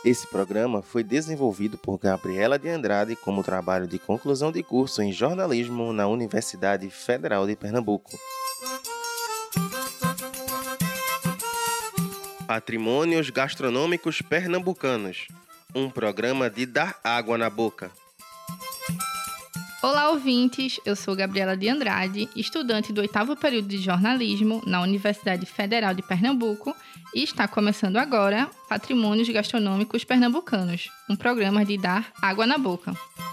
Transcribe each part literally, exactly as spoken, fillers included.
Esse programa foi desenvolvido por Gabriela de Andrade como trabalho de conclusão de curso em jornalismo na Universidade Federal de Pernambuco. Patrimônios Gastronômicos Pernambucanos, um programa de dar água na boca. Olá, ouvintes! Eu sou Gabriela de Andrade, estudante do oitavo período de jornalismo na Universidade Federal de Pernambuco, e está começando agora Patrimônios Gastronômicos Pernambucanos, um programa de dar água na boca.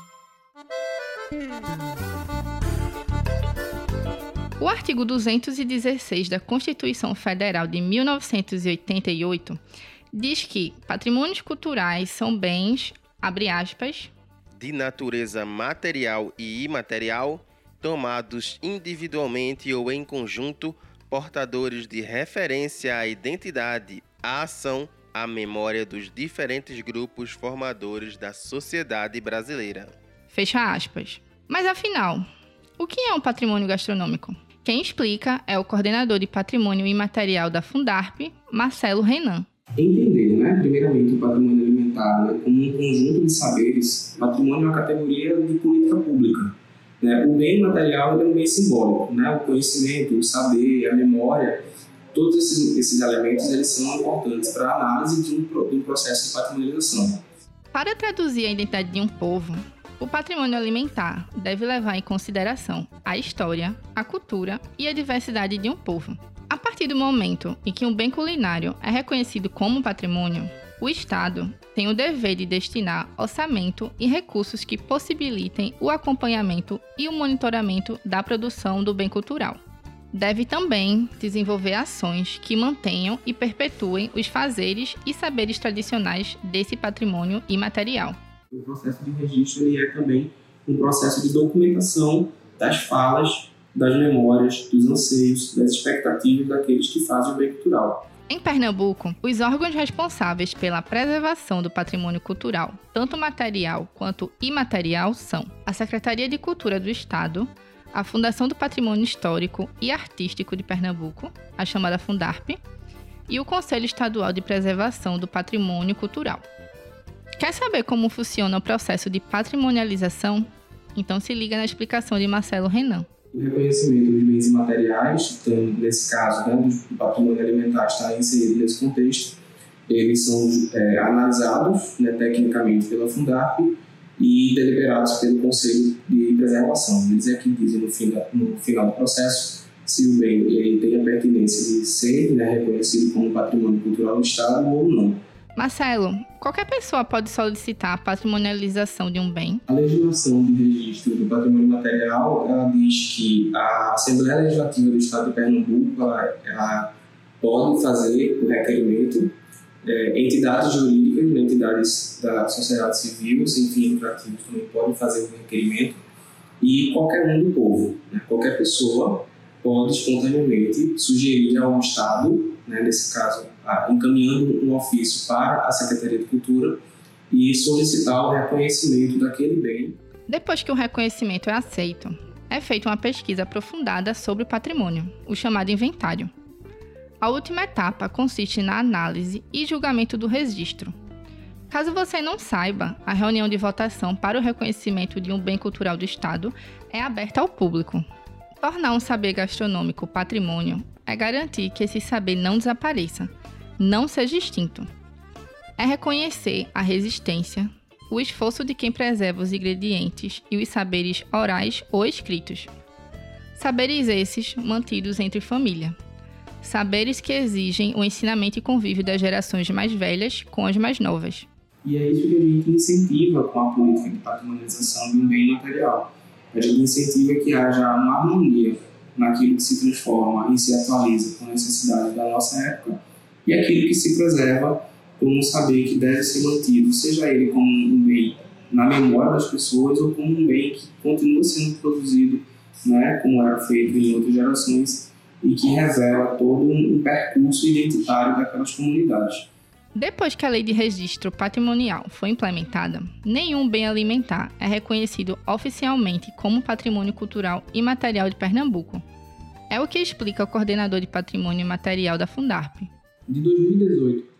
O artigo duzentos e dezesseis da Constituição Federal de mil novecentos e oitenta e oito diz que patrimônios culturais são bens, abre aspas, de natureza material e imaterial, tomados individualmente ou em conjunto, portadores de referência à identidade, à ação, à memória dos diferentes grupos formadores da sociedade brasileira. Fecha aspas. Mas afinal, o que é um patrimônio gastronômico? Quem explica é o coordenador de Patrimônio Imaterial da Fundarp, Marcelo Renan. Entender, né, primeiramente, o patrimônio alimentar, né, como um conjunto de saberes. Patrimônio é uma categoria de política pública. Né? O bem material é um bem simbólico. Né? O conhecimento, o saber, a memória, todos esses, esses elementos eles são importantes para a análise de um, de um processo de patrimonialização. Para traduzir a identidade de um povo, o patrimônio alimentar deve levar em consideração a história, a cultura e a diversidade de um povo. A partir do momento em que um bem culinário é reconhecido como patrimônio, o Estado tem o dever de destinar orçamento e recursos que possibilitem o acompanhamento e o monitoramento da produção do bem cultural. Deve também desenvolver ações que mantenham e perpetuem os fazeres e saberes tradicionais desse patrimônio imaterial. O processo de registro ele é também um processo de documentação das falas, das memórias, dos anseios, das expectativas daqueles que fazem o bem cultural. Em Pernambuco, os órgãos responsáveis pela preservação do patrimônio cultural, tanto material quanto imaterial, são a Secretaria de Cultura do Estado, a Fundação do Patrimônio Histórico e Artístico de Pernambuco, a chamada Fundarp, e o Conselho Estadual de Preservação do Patrimônio Cultural. Quer saber como funciona o processo de patrimonialização? Então se liga na explicação de Marcelo Renan. O reconhecimento dos bens imateriais, então, nesse caso, né, do patrimônio alimentar está inserido nesse contexto, eles são é, analisados, né, tecnicamente pela Fundarp e deliberados pelo Conselho de Preservação. Eles é que dizem no, fim da, no final do processo se o bem ele tem a pertinência de ser, né, reconhecido como patrimônio cultural do Estado ou não. Marcelo, qualquer pessoa pode solicitar a patrimonialização de um bem? A legislação de registro do patrimônio material, ela diz que a Assembleia Legislativa do Estado de Pernambuco ela, ela pode fazer o requerimento, é, entidades jurídicas, né, entidades da sociedade civil, sem fins lucrativos também podem fazer o requerimento, e qualquer um do povo, né, qualquer pessoa pode espontaneamente sugerir ao Estado, né, nesse caso, encaminhando um ofício para a Secretaria de Cultura e solicitar o reconhecimento daquele bem. Depois que o reconhecimento é aceito, é feita uma pesquisa aprofundada sobre o patrimônio, o chamado inventário. A última etapa consiste na análise e julgamento do registro. Caso você não saiba, a reunião de votação para o reconhecimento de um bem cultural do Estado é aberta ao público. Tornar um saber gastronômico patrimônio é garantir que esse saber não desapareça, não seja extinto. É reconhecer a resistência, o esforço de quem preserva os ingredientes e os saberes orais ou escritos. Saberes esses mantidos entre família. Saberes que exigem o ensinamento e convívio das gerações mais velhas com as mais novas. E é isso que a gente incentiva com a política de patrimonialização de um bem material. A gente incentiva que haja uma harmonia naquilo que se transforma e se atualiza com a necessidade da nossa época e aquilo que se preserva como um saber que deve ser mantido, seja ele como um bem na memória das pessoas ou como um bem que continua sendo produzido, né, como era feito em outras gerações e que revela todo um percurso identitário daquelas comunidades. Depois que a Lei de Registro Patrimonial foi implementada, nenhum bem alimentar é reconhecido oficialmente como patrimônio cultural imaterial de Pernambuco. É o que explica o coordenador de Patrimônio Imaterial da Fundarp. De dois mil e dezoito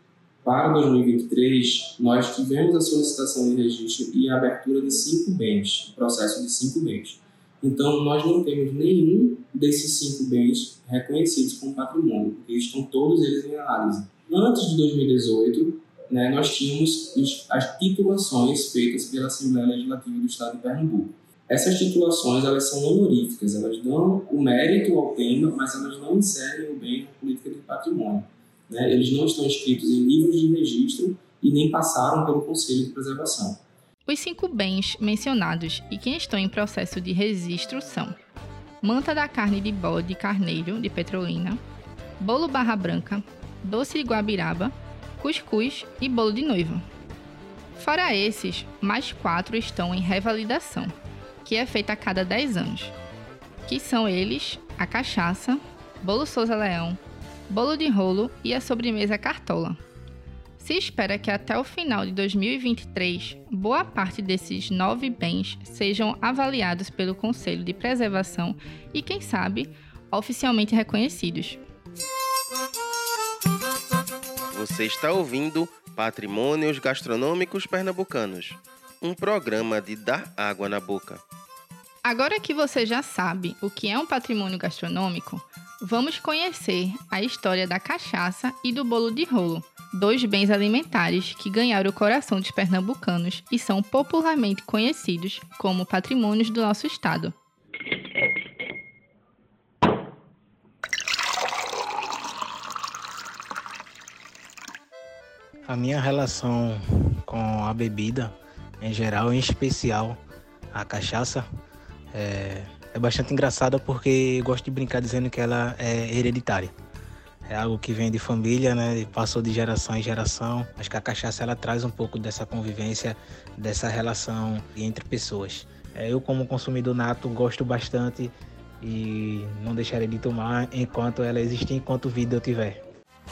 Para dois mil e vinte e três, nós tivemos a solicitação de registro e a abertura de cinco bens, o processo de cinco bens. Então, nós não temos nenhum desses cinco bens reconhecidos como patrimônio, porque estão todos eles em análise. Antes de dois mil e dezoito, né, nós tínhamos as titulações feitas pela Assembleia Legislativa do Estado de Pernambuco. Essas titulações, elas são honoríficas, elas dão o mérito ao tema, mas elas não inserem o bem na política de patrimônio. Né? Eles não estão inscritos em livros de registro e nem passaram pelo Conselho de Preservação. Os cinco bens mencionados e que estão em processo de registro são manta da carne de bode e carneiro de Petrolina, bolo barra branca, doce de guabiraba, cuscuz e bolo de noiva. Fora esses, mais quatro estão em revalidação, que é feita a cada dez anos, que são eles a cachaça, bolo Souza Leão, bolo de rolo e a sobremesa cartola. Se espera que até o final de dois mil e vinte e três, boa parte desses nove bens sejam avaliados pelo Conselho de Preservação e, quem sabe, oficialmente reconhecidos. Você está ouvindo Patrimônios Gastronômicos Pernambucanos, um programa de dar água na boca. Agora que você já sabe o que é um patrimônio gastronômico, vamos conhecer a história da cachaça e do bolo de rolo, dois bens alimentares que ganharam o coração dos pernambucanos e são popularmente conhecidos como patrimônios do nosso estado. A minha relação com a bebida, em geral, em especial a cachaça, é, é bastante engraçada porque eu gosto de brincar dizendo que ela é hereditária. É algo que vem de família, né? E passou de geração em geração. Acho que a cachaça ela traz um pouco dessa convivência, dessa relação entre pessoas. É, eu, como consumidor nato, gosto bastante e não deixarei de tomar enquanto ela existir, enquanto vida eu tiver.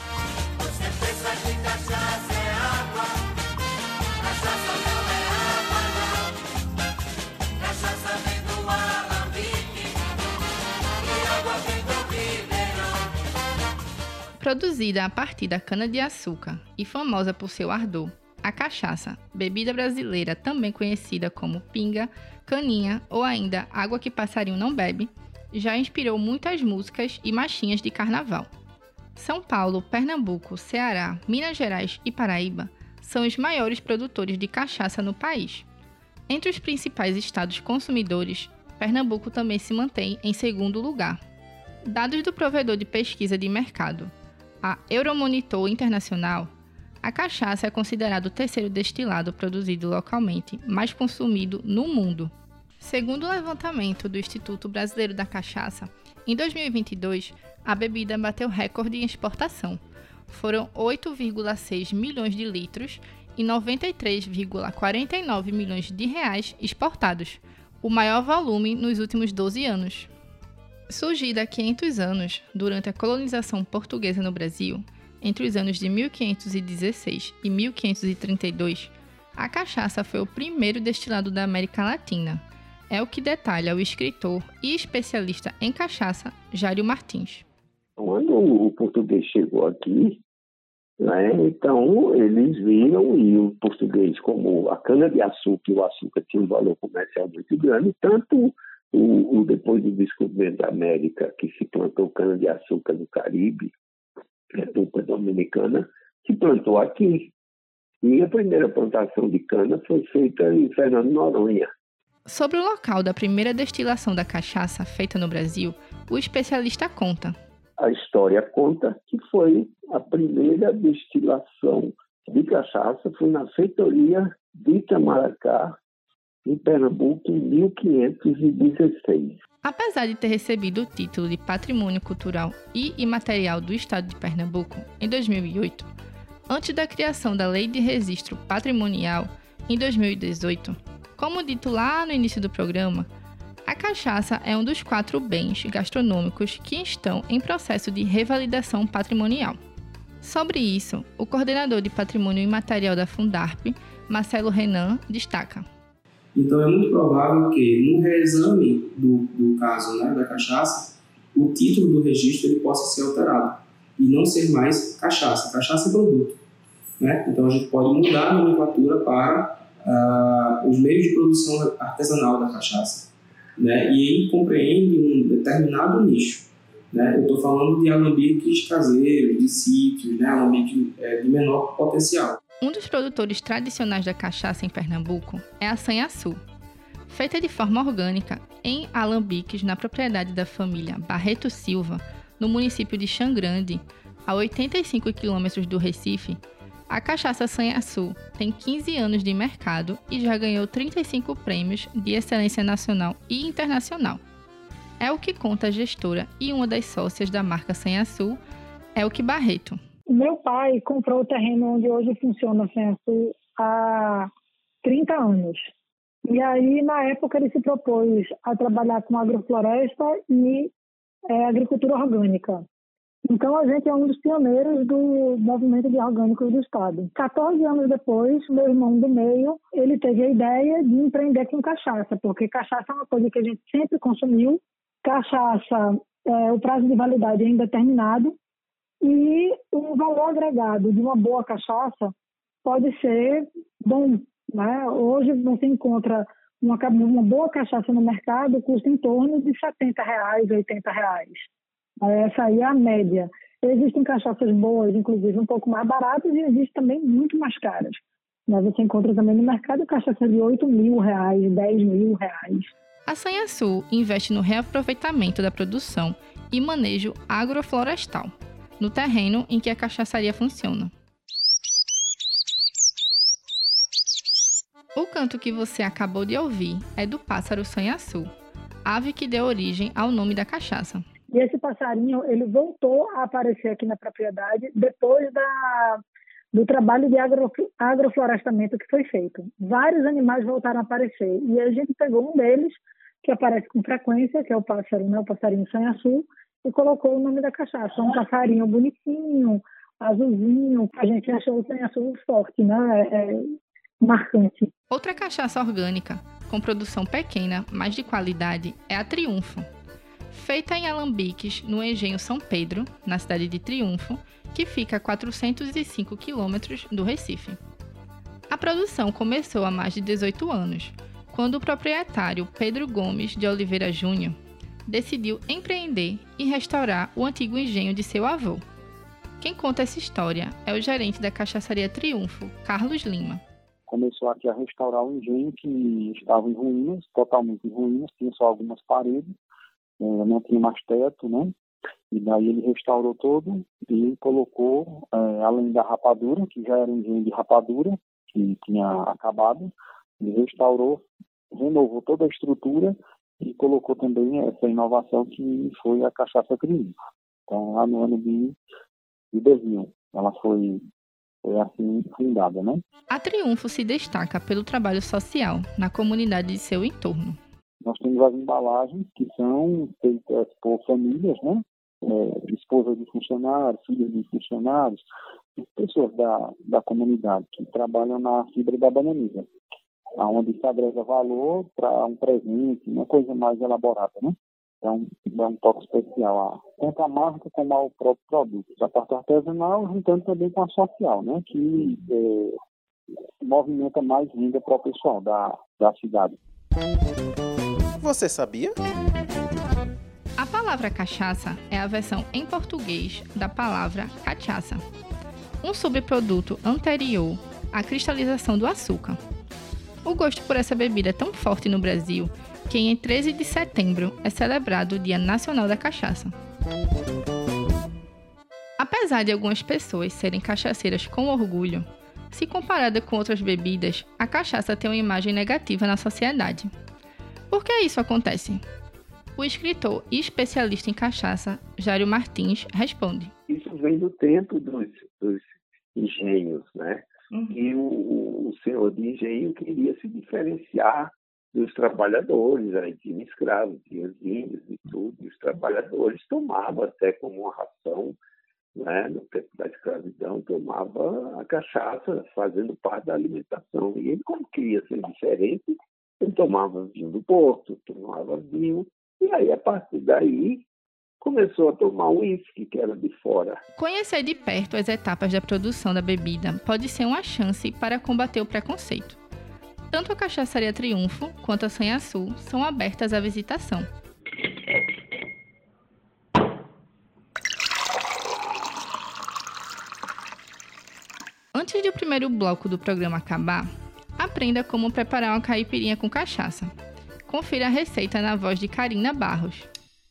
Produzida a partir da cana-de-açúcar e famosa por seu ardor, a cachaça, bebida brasileira também conhecida como pinga, caninha ou ainda água que passarinho não bebe, já inspirou muitas músicas e marchinhas de carnaval. São Paulo, Pernambuco, Ceará, Minas Gerais e Paraíba são os maiores produtores de cachaça no país. Entre os principais estados consumidores, Pernambuco também se mantém em segundo lugar. Dados do provedor de pesquisa de mercado, a Euromonitor Internacional, a cachaça é considerado o terceiro destilado produzido localmente mais consumido no mundo. Segundo o levantamento do Instituto Brasileiro da Cachaça, em dois mil e vinte e dois, a bebida bateu recorde em exportação. Foram oito vírgula seis milhões de litros e noventa e três vírgula quarenta e nove milhões de reais exportados, o maior volume nos últimos doze anos. Surgida há quinhentos anos, durante a colonização portuguesa no Brasil, entre os anos de mil quinhentos e dezesseis e mil quinhentos e trinta e dois, a cachaça foi o primeiro destilado da América Latina. É o que detalha o escritor e especialista em cachaça, Jário Martins. Quando o português chegou aqui, né, então eles viram, e o português, como a cana-de-açúcar e o açúcar tinha um valor comercial muito grande, tanto O, o, depois do descobrimento da América, que se plantou cana-de-açúcar no Caribe, República Dominicana, se plantou aqui. E a primeira plantação de cana foi feita em Fernando Noronha. Sobre o local da primeira destilação da cachaça feita no Brasil, o especialista conta. A história conta que foi a primeira destilação de cachaça, foi na feitoria de Itamaracá, em Pernambuco, em mil quinhentos e dezesseis. Apesar de ter recebido o título de Patrimônio Cultural e Imaterial do Estado de Pernambuco em dois mil e oito, antes da criação da Lei de Registro Patrimonial em dois mil e dezoito, como dito lá no início do programa, a cachaça é um dos quatro bens gastronômicos que estão em processo de revalidação patrimonial. Sobre isso, o coordenador de Patrimônio Imaterial da Fundarp, Marcelo Renan, destaca. Então, é muito provável que, no reexame do, do caso, né, da cachaça, o título do registro ele possa ser alterado e não ser mais cachaça. Cachaça é produto. né? Então a gente pode mudar a nomenclatura para uh, os meios de produção artesanal da cachaça, né? E ele compreende um determinado nicho, né? Eu estou falando de alambiques caseiros, de sítios, né? Alambiques é, de menor potencial. Um dos produtores tradicionais da cachaça em Pernambuco é a Sanhaçu, feita de forma orgânica em alambiques na propriedade da família Barreto Silva, no município de Xangrande, a oitenta e cinco quilômetros do Recife. A cachaça Sanhaçu tem quinze anos de mercado e já ganhou trinta e cinco prêmios de excelência nacional e internacional. É o que conta a gestora e uma das sócias da marca Sanhaçu, Elke Barreto. Meu pai comprou o terreno onde hoje funciona a Sanhaçu há trinta anos. E aí, na época, ele se propôs a trabalhar com agrofloresta e é, agricultura orgânica. Então, a gente é um dos pioneiros do movimento de orgânicos do Estado. quatorze anos depois, meu irmão do meio, ele teve a ideia de empreender com cachaça, porque cachaça é uma coisa que a gente sempre consumiu. Cachaça, é, o prazo de validade é indeterminado e o valor agregado de uma boa cachaça pode ser bom, né? Hoje você encontra uma, uma boa cachaça no mercado, custa em torno de setenta reais, oitenta reais. Essa aí é a média. Existem cachaças boas, inclusive um pouco mais baratas, e existem também muito mais caras. Mas você encontra também no mercado cachaça de oito mil reais, dez mil reais. A Sanhaçu investe no reaproveitamento da produção e manejo agroflorestal, no terreno em que a cachaçaria funciona. O canto que você acabou de ouvir é do pássaro Sanhaçu, ave que deu origem ao nome da cachaça. E esse passarinho, ele voltou a aparecer aqui na propriedade depois da, do trabalho de agro, agroflorestamento que foi feito. Vários animais voltaram a aparecer e a gente pegou um deles, que aparece com frequência, que é o pássaro, né, o passarinho Sanhaçu, e colocou o nome da cachaça. Um passarinho bonitinho, azulzinho, a gente achou o Sanhaçu forte, né, é, é marcante. Outra cachaça orgânica, com produção pequena, mas de qualidade, é a Triunfo. Feita em alambiques no Engenho São Pedro, na cidade de Triunfo, que fica a quatrocentos e cinco quilômetros do Recife. A produção começou há mais de dezoito anos, quando o proprietário Pedro Gomes de Oliveira Júnior decidiu empreender e restaurar o antigo engenho de seu avô. Quem conta essa história é o gerente da cachaçaria Triunfo, Carlos Lima. Começou aqui a restaurar o engenho que estava em ruínas, totalmente em ruínas, tinha só algumas paredes, não tinha mais teto, né? E daí ele restaurou todo e colocou, é, além da rapadura, que já era um engenho de rapadura, que tinha acabado, ele restaurou, renovou toda a estrutura e colocou também essa inovação que foi a cachaça Triunfo. Então, lá no ano de, de dois mil, ela foi, foi assim fundada, né? A Triunfo se destaca pelo trabalho social na comunidade de seu entorno. Nós temos as embalagens que são feitas por famílias, né? É, esposas de funcionários, filhos de funcionários, pessoas da, da comunidade que trabalham na fibra da bananeira, onde se agrega valor para um presente, uma coisa mais elaborada, né? Então, dá um toque especial, tanto a marca como ao próprio produto. A parte artesanal, juntando também com a social, né? Que é, movimenta mais renda para o pessoal da, da cidade. Você sabia? A palavra cachaça é a versão em português da palavra cachaça, um subproduto anterior à cristalização do açúcar. O gosto por essa bebida é tão forte no Brasil que em treze de setembro é celebrado o Dia Nacional da Cachaça. Apesar de algumas pessoas serem cachaceiras com orgulho, se comparada com outras bebidas, a cachaça tem uma imagem negativa na sociedade. Por que isso acontece? O escritor e especialista em cachaça, Jário Martins, responde. Isso vem do tempo dos, dos engenhos, né? Uhum. E o, o senhor de engenho queria se diferenciar dos trabalhadores, aí tinha escravos, tinha índios e tudo, e os trabalhadores tomavam até como uma ração, né? No tempo da escravidão, tomava a cachaça fazendo parte da alimentação. E ele, como queria ser diferente, ele tomava vinho do Porto, tomava vinho, e aí, a partir daí, começou a tomar um uísque que era de fora. Conhecer de perto as etapas da produção da bebida pode ser uma chance para combater o preconceito. Tanto a Cachaçaria Triunfo quanto a Sanhaçu são abertas à visitação. Antes do primeiro bloco do programa acabar, aprenda como preparar uma caipirinha com cachaça. Confira a receita na voz de Karina Barros.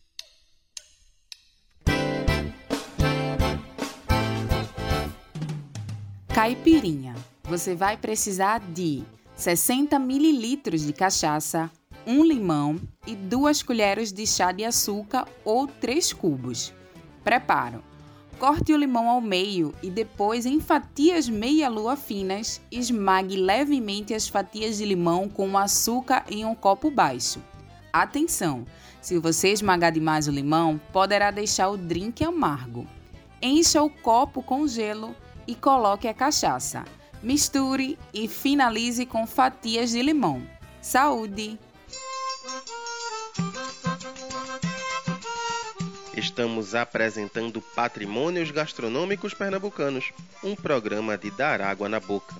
Caipirinha. Você vai precisar de sessenta mililitros de cachaça, um limão e duas colheres de chá de açúcar ou três cubos. Preparo. Corte o limão ao meio e depois, em fatias meia-lua finas, esmague levemente as fatias de limão com o açúcar em um copo baixo. Atenção! Se você esmagar demais o limão, poderá deixar o drink amargo. Encha o copo com gelo e coloque a cachaça. Misture e finalize com fatias de limão. Saúde! Estamos apresentando Patrimônios Gastronômicos Pernambucanos, um programa de dar água na boca.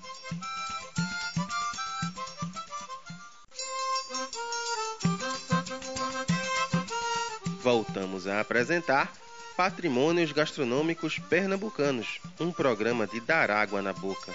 Voltamos a apresentar Patrimônios Gastronômicos Pernambucanos, um programa de dar água na boca.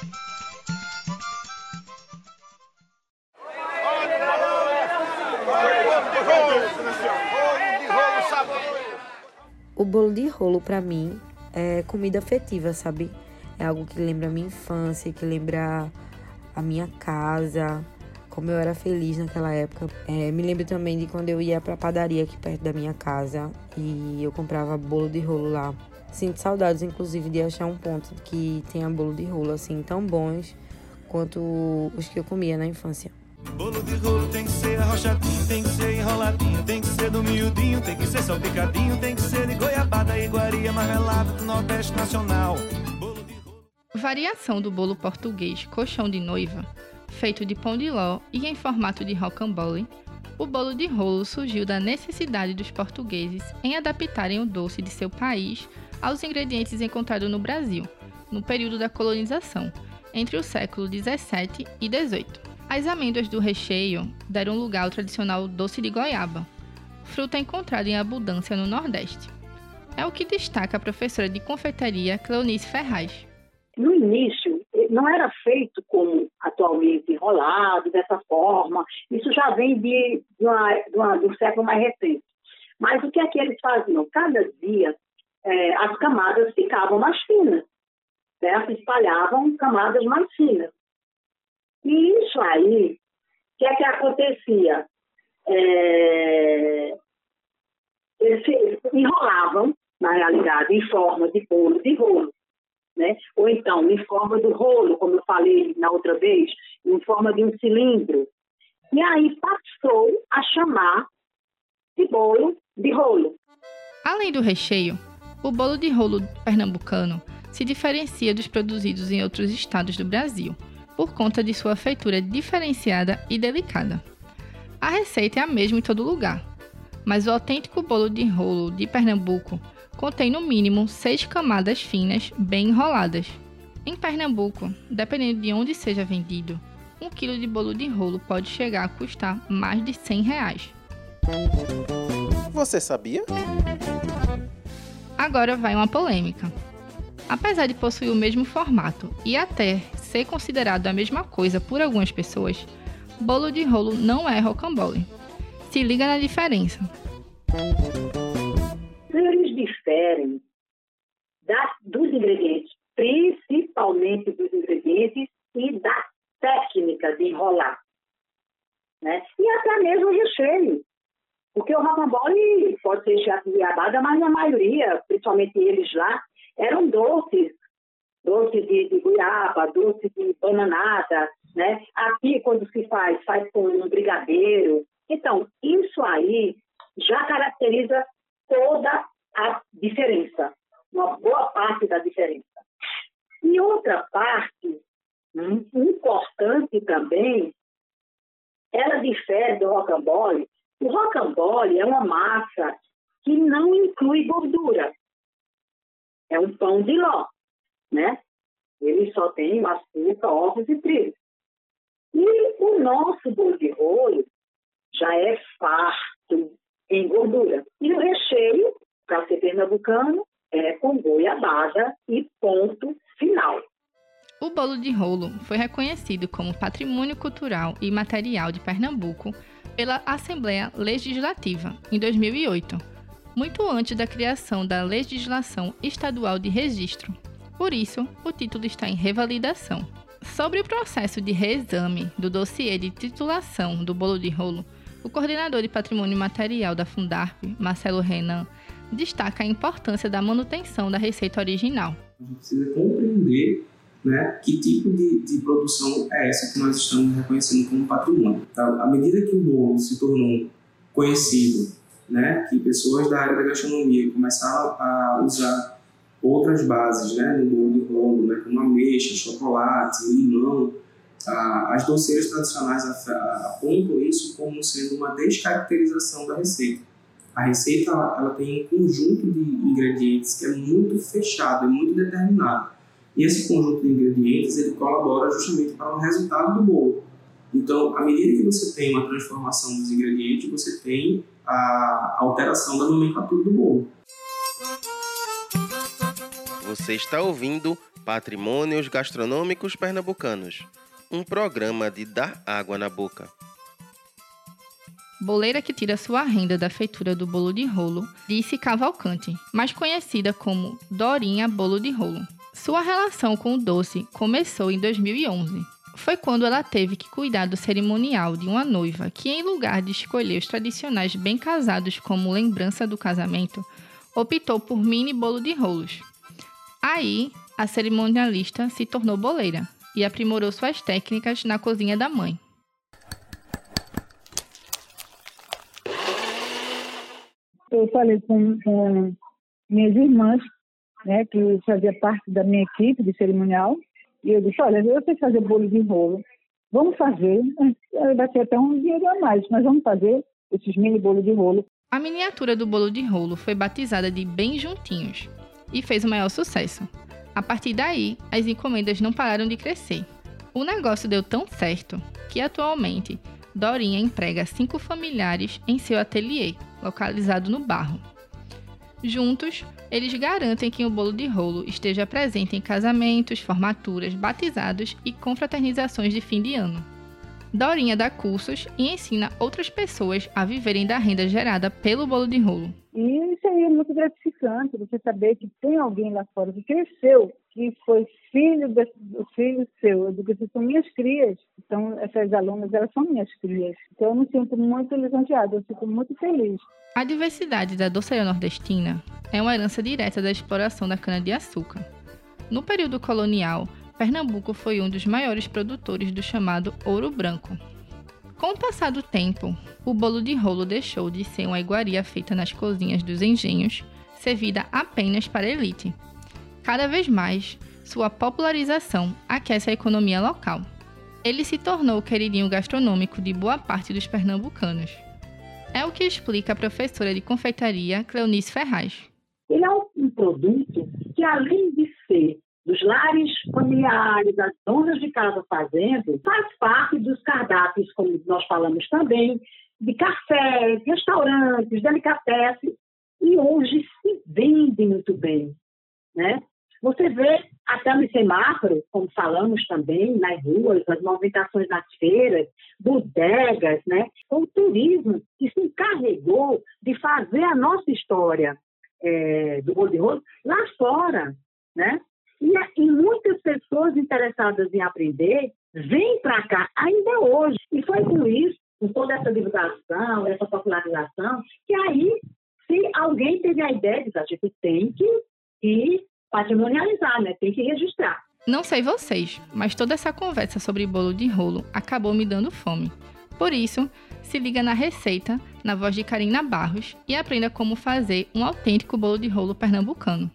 O bolo de rolo, pra mim, é comida afetiva, sabe? É algo que lembra a minha infância, que lembra a minha casa, como eu era feliz naquela época. É, me lembro também de quando eu ia pra padaria aqui perto da minha casa e eu comprava bolo de rolo lá. Sinto saudades, inclusive, de achar um ponto que tenha bolo de rolo, assim, tão bons quanto os que eu comia na infância. Bolo de rolo tem que ser arrochadinho, tem que ser enroladinho, tem que ser do miudinho, tem que ser salpicadinho, tem que ser de goiabada, iguaria, marmelada do Nordeste Nacional. Bolo de rolo... Variação do bolo português colchão de noiva, feito de pão de ló e em formato de rocambole, o bolo de rolo surgiu da necessidade dos portugueses em adaptarem o doce de seu país aos ingredientes encontrados no Brasil, no período da colonização, entre o século dezessete e dezoito. As amêndoas do recheio deram lugar ao tradicional doce de goiaba, fruta encontrada em abundância no Nordeste. É o que destaca a professora de confeitaria Cleonice Ferraz. No início, não era feito como atualmente, enrolado, dessa forma. Isso já vem de, de, uma, de, uma, de um século mais recente. Mas o que é que eles faziam? Cada dia, é, as camadas ficavam mais finas, certo? Espalhavam camadas mais finas. E isso aí, o que é que acontecia? É... Eles se enrolavam, na realidade, em forma de bolo de rolo, né? Ou então, em forma do rolo, como eu falei na outra vez, em forma de um cilindro. E aí passou a chamar de bolo de rolo. Além do recheio, o bolo de rolo pernambucano se diferencia dos produzidos em outros estados do Brasil, por conta de sua feitura diferenciada e delicada. A receita é a mesma em todo lugar, mas o autêntico bolo de rolo de Pernambuco contém no mínimo seis camadas finas bem enroladas. Em Pernambuco, dependendo de onde seja vendido, um quilo de bolo de rolo pode chegar a custar mais de cem reais. Você sabia? Agora vai uma polêmica. Apesar de possuir o mesmo formato e até ser considerado a mesma coisa por algumas pessoas, bolo de rolo não é rocambole. Se liga na diferença. Eles diferem da, dos ingredientes, principalmente dos ingredientes e da técnica de enrolar, né? E até mesmo o recheio. Porque o rocambole pode ser recheado de goiabada, mas a maioria, principalmente eles lá, eram doces, doce de, de goiaba, doce de bananada, né? Aqui, quando se faz, faz com um brigadeiro. Então, isso aí já caracteriza toda a diferença, uma boa parte da diferença. E outra parte, hum, importante também, ela difere do rocambole. O rocambole é uma massa que não inclui gordura. É um pão de ló, né? Ele só tem açúcar, ovos e trigo. E o nosso bolo de rolo já é farto em gordura. E o recheio, para ser pernambucano, é com goiabada e ponto final. O bolo de rolo foi reconhecido como Patrimônio Cultural e Material de Pernambuco pela Assembleia Legislativa em dois mil e oito, muito antes da criação da Legislação Estadual de Registro. Por isso, o título está em revalidação. Sobre o processo de reexame do dossiê de titulação do bolo de rolo, o coordenador de Patrimônio Material da Fundarp, Marcelo Renan, destaca a importância da manutenção da receita original. A gente precisa compreender, né, que tipo de, de produção é essa que nós estamos reconhecendo como patrimônio. Tá? À medida que o bolo se tornou conhecido, né, que pessoas da área da gastronomia começaram a usar outras bases, né, no bolo de rolo, né, como ameixa, chocolate, limão, ah, as doceiras tradicionais apontam isso como sendo uma descaracterização da receita. A receita ela, ela tem um conjunto de ingredientes que é muito fechado, é muito determinado. E esse conjunto de ingredientes ele colabora justamente para o resultado do bolo. Então, à medida que você tem uma transformação dos ingredientes, você tem a alteração da nomenclatura do bolo. Você está ouvindo Patrimônios Gastronômicos Pernambucanos, um programa de dar água na boca. Boleira que tira sua renda da feitura do bolo de rolo, disse Cavalcante, mais conhecida como Dorinha Bolo de Rolo. Sua relação com o doce começou em dois mil e onze. Foi quando ela teve que cuidar do cerimonial de uma noiva que, em lugar de escolher os tradicionais bem casados como lembrança do casamento, optou por mini bolo de rolos. Aí, a cerimonialista se tornou boleira e aprimorou suas técnicas na cozinha da mãe. Eu falei com, com minhas irmãs, né, que fazia parte da minha equipe de cerimonial, e eu disse, olha, eu sei fazer bolo de rolo, vamos fazer, vai ser até um dinheiro a mais, mas vamos fazer esses mini bolos de rolo. A miniatura do bolo de rolo foi batizada de Bem Juntinhos e fez o maior sucesso. A partir daí, as encomendas não pararam de crescer. O negócio deu tão certo que, atualmente, Dorinha emprega cinco familiares em seu ateliê, localizado no Barro. Juntos, eles garantem que o bolo de rolo esteja presente em casamentos, formaturas, batizados e confraternizações de fim de ano. Dorinha dá cursos e ensina outras pessoas a viverem da renda gerada pelo bolo de rolo. E isso aí é muito gratificante, você saber que tem alguém lá fora que cresceu, que foi filho do filho seu, do que são minhas crias. Então, essas alunas, elas são minhas crias. Então, eu me sinto muito lisonjeada, eu fico muito feliz. A diversidade da doceria nordestina é uma herança direta da exploração da cana-de-açúcar. No período colonial, Pernambuco foi um dos maiores produtores do chamado ouro branco. Com o passar do tempo, o bolo de rolo deixou de ser uma iguaria feita nas cozinhas dos engenhos, servida apenas para a elite. Cada vez mais, sua popularização aquece a economia local. Ele se tornou o queridinho gastronômico de boa parte dos pernambucanos. É o que explica a professora de confeitaria Cleonice Ferraz. Ele é um produto que, além de ser dos lares familiares, das donas de casa fazendo, faz parte dos cardápios, como nós falamos também, de cafés, restaurantes, delicatessen, e hoje se vende muito bem, né? Você vê até no semáforo, como falamos também, nas ruas, nas movimentações nas feiras, bodegas, né? O turismo que se encarregou de fazer a nossa história é, do bolo de rolo lá fora, né? E, e muitas pessoas interessadas em aprender vêm para cá ainda hoje. E foi com isso, com toda essa divulgação, essa popularização, que aí, se alguém teve a ideia de que a gente tem que ir patrimonializar, né? Tem que registrar. Não sei vocês, mas toda essa conversa sobre bolo de rolo acabou me dando fome. Por isso, se liga na receita, na voz de Karina Barros, e aprenda como fazer um autêntico bolo de rolo pernambucano.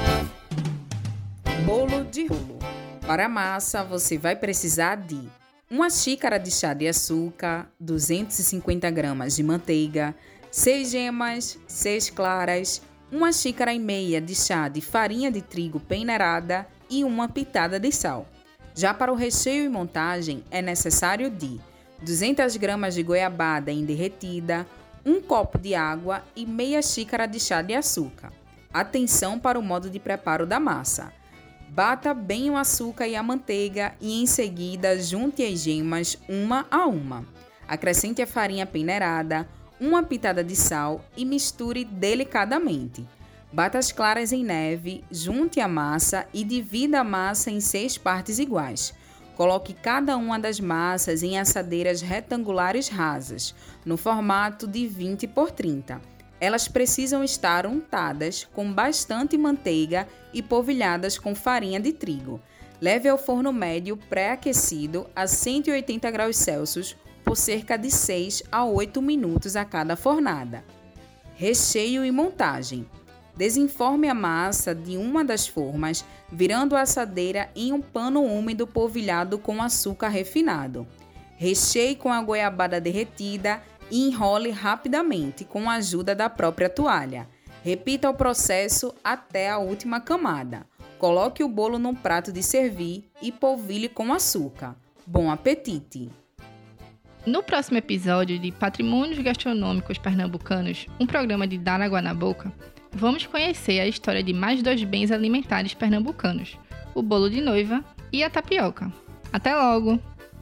Bolo de rolo. Para a massa, você vai precisar de uma xícara de chá de açúcar, duzentos e cinquenta gramas de manteiga, seis gemas, seis claras, uma xícara e meia de chá de farinha de trigo peneirada e uma pitada de sal. Já para o recheio e montagem é necessário de duzentas gramas de goiabada derretida, um copo de água e meia xícara de chá de açúcar. Atenção para o modo de preparo da massa. Bata bem o açúcar e a manteiga e em seguida junte as gemas uma a uma. Acrescente a farinha peneirada, uma pitada de sal e misture delicadamente. Bata as claras em neve, junte a massa e divida a massa em seis partes iguais. Coloque cada uma das massas em assadeiras retangulares rasas, no formato de vinte por trinta. Elas precisam estar untadas com bastante manteiga e polvilhadas com farinha de trigo. Leve ao forno médio pré-aquecido a cento e oitenta graus Celsius por cerca de seis a oito minutos a cada fornada. Recheio e montagem. Desenforme a massa de uma das formas, virando a assadeira em um pano úmido polvilhado com açúcar refinado. Recheie com a goiabada derretida e enrole rapidamente com a ajuda da própria toalha. Repita o processo até a última camada. Coloque o bolo num prato de servir e polvilhe com açúcar. Bom apetite! No próximo episódio de Patrimônios Gastronômicos Pernambucanos, um programa de Dar Água na Boca, vamos conhecer a história de mais dois bens alimentares pernambucanos, o bolo de noiva e a tapioca. Até logo!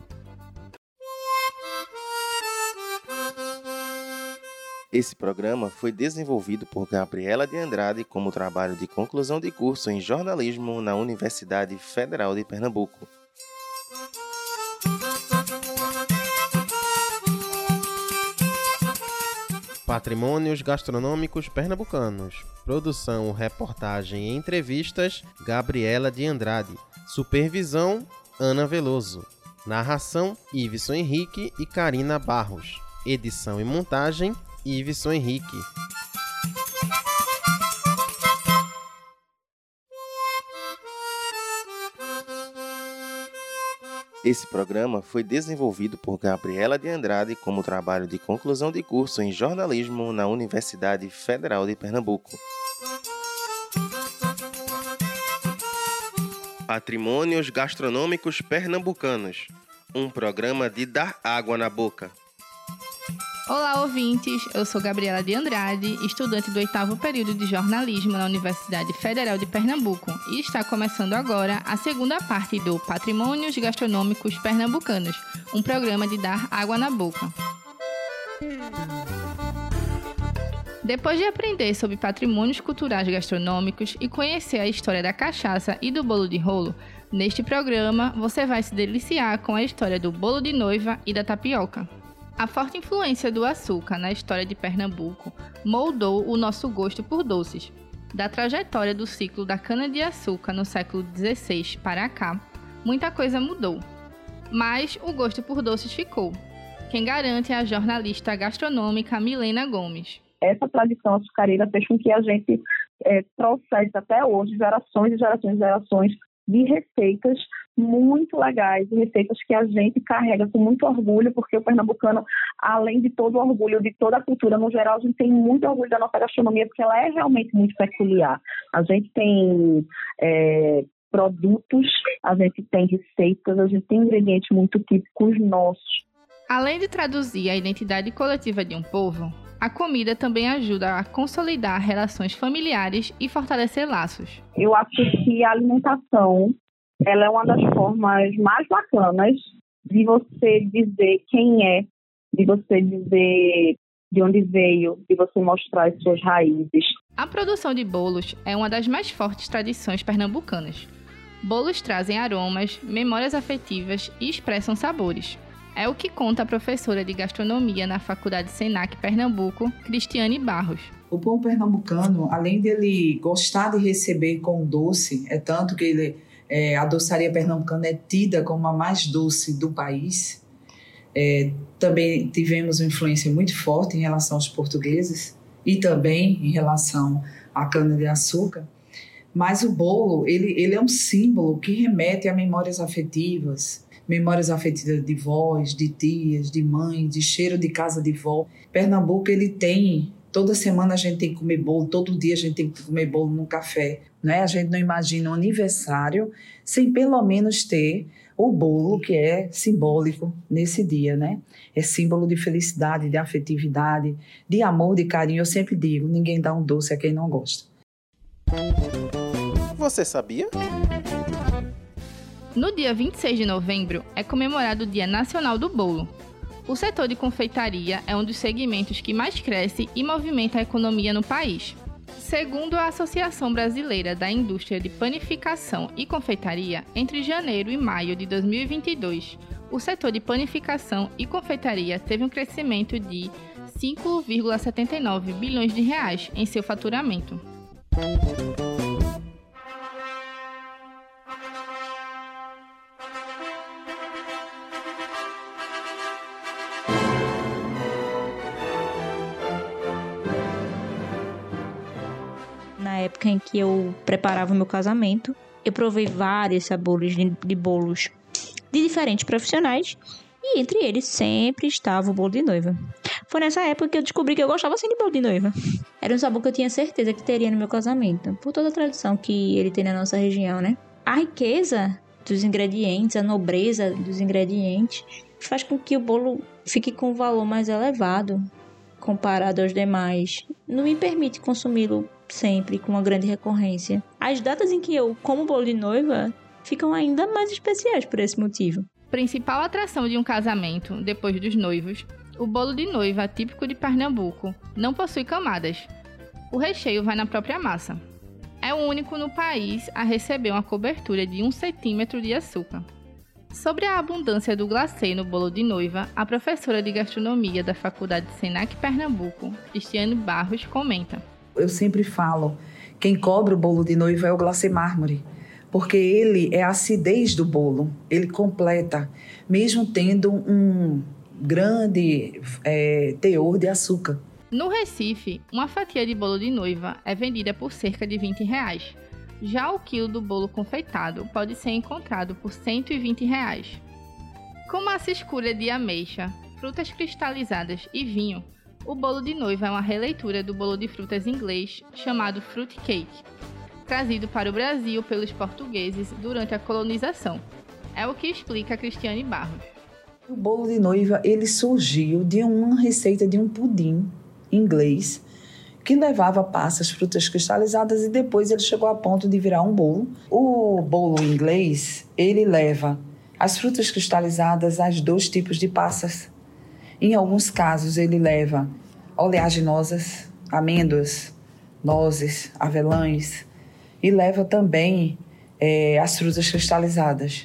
Esse programa foi desenvolvido por Gabriela de Andrade como trabalho de conclusão de curso em jornalismo na Universidade Federal de Pernambuco. Patrimônios Gastronômicos Pernambucanos. Produção, reportagem e entrevistas, Gabriela de Andrade. Supervisão, Ana Veloso. Narração, Iveson Henrique e Karina Barros. Edição e montagem, Iveson Henrique. Esse programa foi desenvolvido por Gabriela de Andrade como trabalho de conclusão de curso em jornalismo na Universidade Federal de Pernambuco. Patrimônios Gastronômicos Pernambucanos. Um programa de dar água na boca. Olá, ouvintes! Eu sou Gabriela de Andrade, estudante do oitavo período de jornalismo na Universidade Federal de Pernambuco, e está começando agora a segunda parte do Patrimônios Gastronômicos Pernambucanos, um programa de dar água na boca. Depois de aprender sobre patrimônios culturais gastronômicos e conhecer a história da cachaça e do bolo de rolo, neste programa você vai se deliciar com a história do bolo de noiva e da tapioca. A forte influência do açúcar na história de Pernambuco moldou o nosso gosto por doces. Da trajetória do ciclo da cana-de-açúcar no século dezesseis para cá, muita coisa mudou. Mas o gosto por doces ficou. Quem garante é a jornalista gastronômica Milena Gomes. Essa tradição açucareira fez com que a gente é, trouxesse até hoje gerações e gerações e gerações de receitas muito legais, receitas que a gente carrega com muito orgulho, porque o pernambucano, além de todo o orgulho de toda a cultura no geral, a gente tem muito orgulho da nossa gastronomia, porque ela é realmente muito peculiar. A gente tem é, produtos, a gente tem receitas, a gente tem ingredientes muito típicos nossos. Além de traduzir a identidade coletiva de um povo, a comida também ajuda a consolidar relações familiares e fortalecer laços. Eu acho que a alimentação, ela é uma das formas mais bacanas de você dizer quem é, de você dizer de onde veio, de você mostrar as suas raízes. A produção de bolos é uma das mais fortes tradições pernambucanas. Bolos trazem aromas, memórias afetivas e expressam sabores. É o que conta a professora de gastronomia na Faculdade Senac Pernambuco, Cristiane Barros. O povo pernambucano, além dele gostar de receber com doce, é tanto que ele, é, a doçaria pernambucana é tida como a mais doce do país. É, também tivemos uma influência muito forte em relação aos portugueses e também em relação à cana-de-açúcar. Mas o bolo, ele, ele é um símbolo que remete a memórias afetivas, memórias afetivas de vós, de tias, de mães, de cheiro de casa de vó. Pernambuco, ele tem, toda semana a gente tem que comer bolo, todo dia a gente tem que comer bolo no café, né? A gente não imagina um aniversário sem pelo menos ter o bolo, que é simbólico nesse dia, né? É símbolo de felicidade, de afetividade, de amor, de carinho. Eu sempre digo, ninguém dá um doce a quem não gosta. Você sabia? No dia vinte e seis de novembro é comemorado o Dia Nacional do Bolo. O setor de confeitaria é um dos segmentos que mais cresce e movimenta a economia no país. Segundo a Associação Brasileira da Indústria de Panificação e Confeitaria, entre janeiro e maio de dois mil e vinte e dois, o setor de panificação e confeitaria teve um crescimento de cinco vírgula setenta e nove bilhões de reais em seu faturamento. Na época em que eu preparava o meu casamento, eu provei vários sabores de, de bolos de diferentes profissionais e entre eles sempre estava o bolo de noiva. Foi nessa época que eu descobri que eu gostava assim de bolo de noiva. Era um sabor que eu tinha certeza que teria no meu casamento, por toda a tradição que ele tem na nossa região, né? A riqueza dos ingredientes, a nobreza dos ingredientes faz com que o bolo fique com um valor mais elevado comparado aos demais. Não me permite consumi-lo sempre com uma grande recorrência. As datas em que eu como bolo de noiva ficam ainda mais especiais por esse motivo. Principal atração de um casamento, depois dos noivos, o bolo de noiva típico de Pernambuco não possui camadas. O recheio vai na própria massa. É o único no país a receber uma cobertura de um centímetro de açúcar. Sobre a abundância do glacê no bolo de noiva, a professora de gastronomia da Faculdade Senac Pernambuco, Cristiane Barros, comenta. Eu sempre falo, quem cobre o bolo de noiva é o glacê mármore, porque ele é a acidez do bolo, ele completa, mesmo tendo um grande é, teor de açúcar. No Recife, uma fatia de bolo de noiva é vendida por cerca de vinte reais. Já o quilo do bolo confeitado pode ser encontrado por cento e vinte reais. Com massa escura de ameixa, frutas cristalizadas e vinho, o bolo de noiva é uma releitura do bolo de frutas inglês chamado fruit cake, trazido para o Brasil pelos portugueses durante a colonização. É o que explica a Cristiane Barros. O bolo de noiva ele surgiu de uma receita de um pudim inglês que levava passas, frutas cristalizadas e depois ele chegou a ponto de virar um bolo. O bolo inglês, ele leva as frutas cristalizadas, as dois tipos de passas. Em alguns casos ele leva oleaginosas, amêndoas, nozes, avelãs e leva também é, as frutas cristalizadas.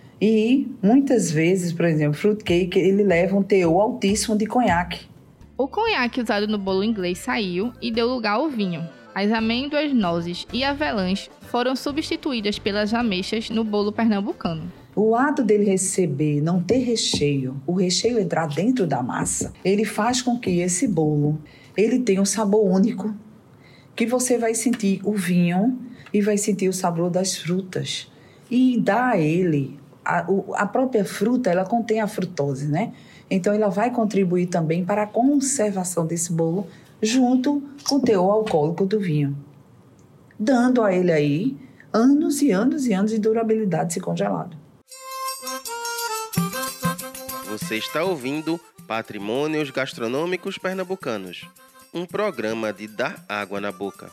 E muitas vezes, por exemplo, fruit cake, ele leva um teor altíssimo de conhaque. O conhaque usado no bolo inglês saiu e deu lugar ao vinho. As amêndoas, nozes e avelãs foram substituídas pelas ameixas no bolo pernambucano. O ato dele receber, não ter recheio, o recheio entrar dentro da massa, ele faz com que esse bolo ele tenha um sabor único, que você vai sentir o vinho e vai sentir o sabor das frutas. E dá a ele, a, a própria fruta, ela contém a frutose, né? Então, ela vai contribuir também para a conservação desse bolo junto com o teor alcoólico do vinho, dando a ele aí anos e anos e anos de durabilidade se congelado. Você está ouvindo Patrimônios Gastronômicos Pernambucanos, um programa de dar água na boca.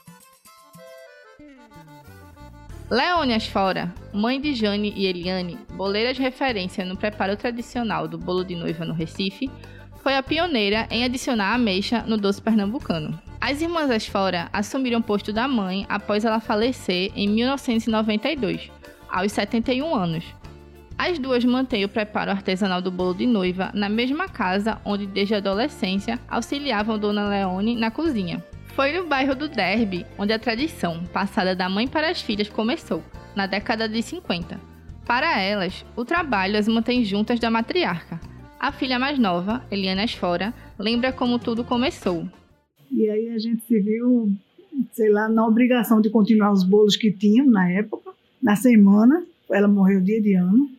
Leone Asfora, mãe de Jane e Eliane, boleiras de referência no preparo tradicional do bolo de noiva no Recife, foi a pioneira em adicionar ameixa no doce pernambucano. As irmãs Asfora assumiram o posto da mãe após ela falecer em mil novecentos e noventa e dois, aos setenta e um anos. As duas mantêm o preparo artesanal do bolo de noiva na mesma casa onde desde a adolescência auxiliavam Dona Leone na cozinha. Foi no bairro do Derby onde a tradição, passada da mãe para as filhas, começou, na década de cinquenta. Para elas, o trabalho as mantém juntas da matriarca. A filha mais nova, Eliane Asfora, lembra como tudo começou. E aí a gente se viu, sei lá, na obrigação de continuar os bolos que tinham na época, na semana. Ela morreu dia de ano.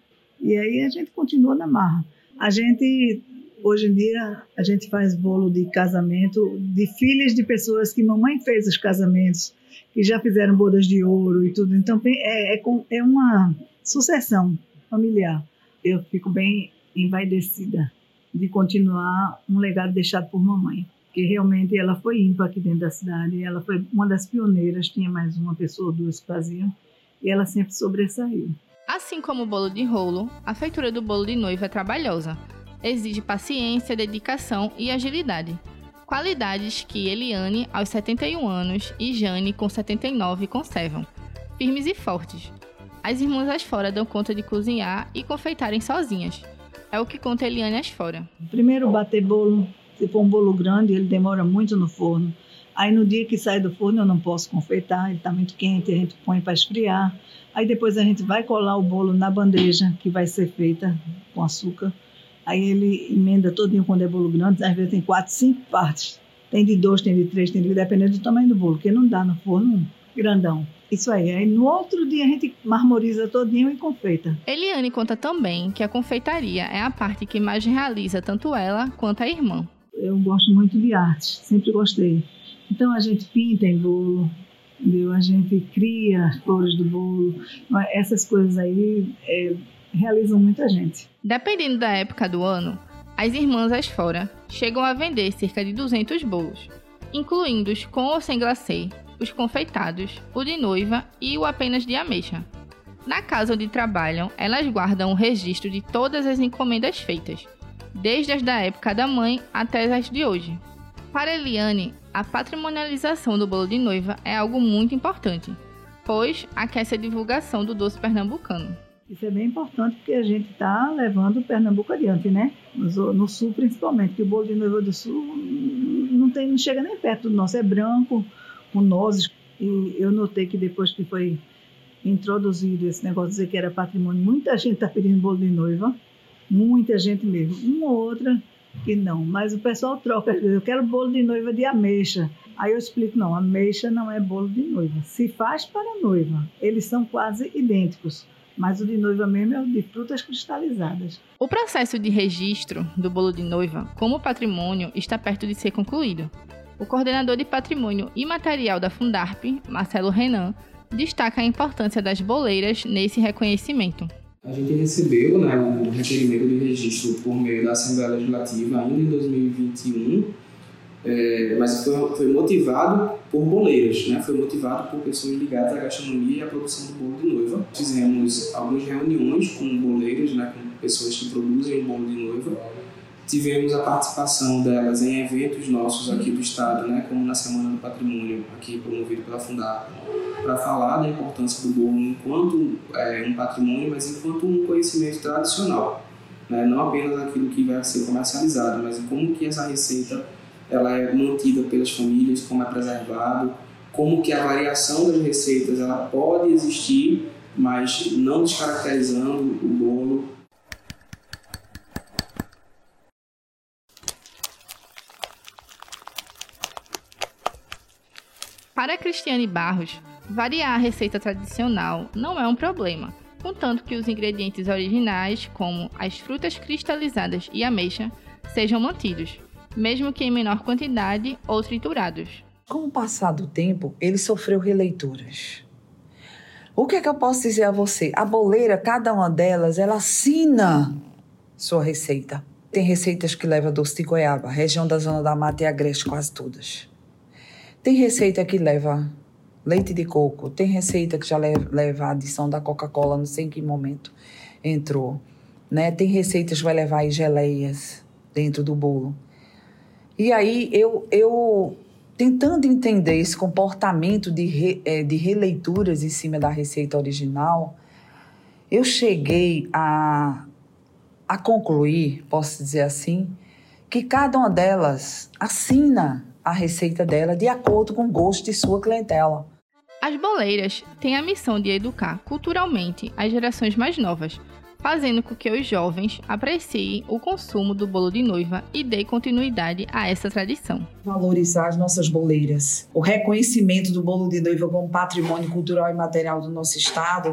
E aí a gente continua na marra. A gente, hoje em dia, a gente faz bolo de casamento de filhas de pessoas que mamãe fez os casamentos, que já fizeram bodas de ouro e tudo. Então é, é, é uma sucessão familiar. Eu fico bem envaidecida de continuar um legado deixado por mamãe, porque realmente ela foi ímpar aqui dentro da cidade, ela foi uma das pioneiras, tinha mais uma pessoa ou duas que faziam, e ela sempre sobressaiu. Assim como o bolo de rolo, a feitura do bolo de noiva é trabalhosa, exige paciência, dedicação e agilidade. Qualidades que Eliane, aos setenta e um anos, e Jane, com setenta e nove, conservam, firmes e fortes. As irmãs Asfora dão conta de cozinhar e confeitarem sozinhas. É o que conta Eliane Asfora. Primeiro bater bolo, se for um bolo grande, ele demora muito no forno. Aí no dia que sai do forno eu não posso confeitar, ele está muito quente, a gente põe para esfriar. Aí depois a gente vai colar o bolo na bandeja, que vai ser feita com açúcar. Aí ele emenda todinho quando é bolo grande, às vezes tem quatro, cinco partes. Tem de dois, tem de três, tem de dependendo do tamanho do bolo, porque não dá no forno grandão. Isso aí. Aí no outro dia a gente marmoriza todinho e confeita. Eliane conta também que a confeitaria é a parte que mais realiza tanto ela quanto a irmã. Eu gosto muito de arte, sempre gostei. Então a gente pinta em bolo, entendeu? A gente cria as cores do bolo. Essas coisas aí é, realizam muita gente. Dependendo da época do ano, as irmãs Asfora chegam a vender cerca de duzentos bolos, incluindo os com ou sem glacê, os confeitados, o de noiva e o apenas de ameixa. Na casa onde trabalham, elas guardam o registro de todas as encomendas feitas, desde as da época da mãe até as de hoje. Para Eliane, a patrimonialização do bolo de noiva é algo muito importante, pois aquece a divulgação do doce pernambucano. Isso é bem importante porque a gente está levando o Pernambuco adiante, né? No, no sul principalmente, que o bolo de noiva do sul não, tem, não chega nem perto do nosso, é branco, com nozes. E eu notei que depois que foi introduzido esse negócio de dizer que era patrimônio, muita gente está pedindo bolo de noiva, muita gente mesmo, uma ou outra que não, mas o pessoal troca, às vezes, eu quero bolo de noiva de ameixa. Aí eu explico, não, ameixa não é bolo de noiva, se faz para noiva, eles são quase idênticos, mas o de noiva mesmo é o de frutas cristalizadas. O processo de registro do bolo de noiva como patrimônio está perto de ser concluído. O coordenador de patrimônio imaterial da Fundarp, Marcelo Renan, destaca a importância das boleiras nesse reconhecimento. A gente recebeu, né, o requerimento de registro por meio da Assembleia Legislativa ainda em dois mil e vinte e um, é, mas foi, foi motivado por boleiras, né, foi motivado por pessoas ligadas à gastronomia e à produção do bolo de noiva. Fizemos algumas reuniões com boleiras, né, com pessoas que produzem o bolo de noiva. Tivemos a participação delas em eventos nossos aqui do Estado, né, como na Semana do Patrimônio, aqui promovido pela Fundarp, para falar da importância do bolo enquanto é, um patrimônio, mas enquanto um conhecimento tradicional, né, não apenas aquilo que vai ser comercializado, mas como que essa receita ela é mantida pelas famílias, como é preservado, como que a variação das receitas ela pode existir, mas não descaracterizando o bolo. Para Cristiane Barros, variar a receita tradicional não é um problema, contanto que os ingredientes originais, como as frutas cristalizadas e ameixa, sejam mantidos, mesmo que em menor quantidade ou triturados. Com o passar do tempo, ele sofreu releituras. O que é que eu posso dizer a você? A boleira, cada uma delas, ela assina sua receita. Tem receitas que levam doce de goiaba, região da Zona da Mata e Agreste, quase todas. Tem receita que leva leite de coco, tem receita que já leva a adição da Coca-Cola, não sei em que momento entrou, né? Tem receitas que vai levar aí geleias dentro do bolo. E aí, eu, eu tentando entender esse comportamento de, re, de releituras em cima da receita original, eu cheguei a, a concluir, posso dizer assim, que cada uma delas assina a receita dela de acordo com o gosto de sua clientela. As boleiras têm a missão de educar culturalmente as gerações mais novas, fazendo com que os jovens apreciem o consumo do bolo de noiva e dê continuidade a essa tradição. Valorizar as nossas boleiras. O reconhecimento do bolo de noiva como patrimônio cultural e material do nosso estado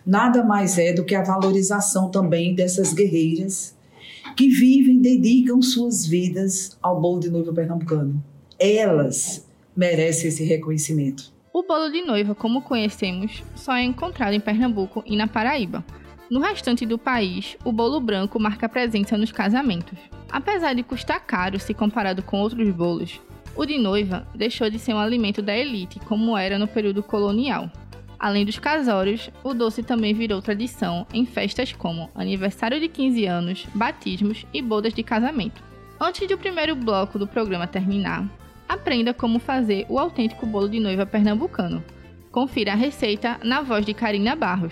nada mais é do que a valorização também dessas guerreiras que vivem, dedicam suas vidas ao bolo de noiva pernambucano. Elas merecem esse reconhecimento. O bolo de noiva, como conhecemos, só é encontrado em Pernambuco e na Paraíba. No restante do país, o bolo branco marca presença nos casamentos. Apesar de custar caro se comparado com outros bolos, o de noiva deixou de ser um alimento da elite, como era no período colonial. Além dos casórios, o doce também virou tradição em festas como aniversário de quinze anos, batismos e bodas de casamento. Antes do primeiro bloco do programa terminar, aprenda como fazer o autêntico bolo de noiva pernambucano. Confira a receita na voz de Karina Barros.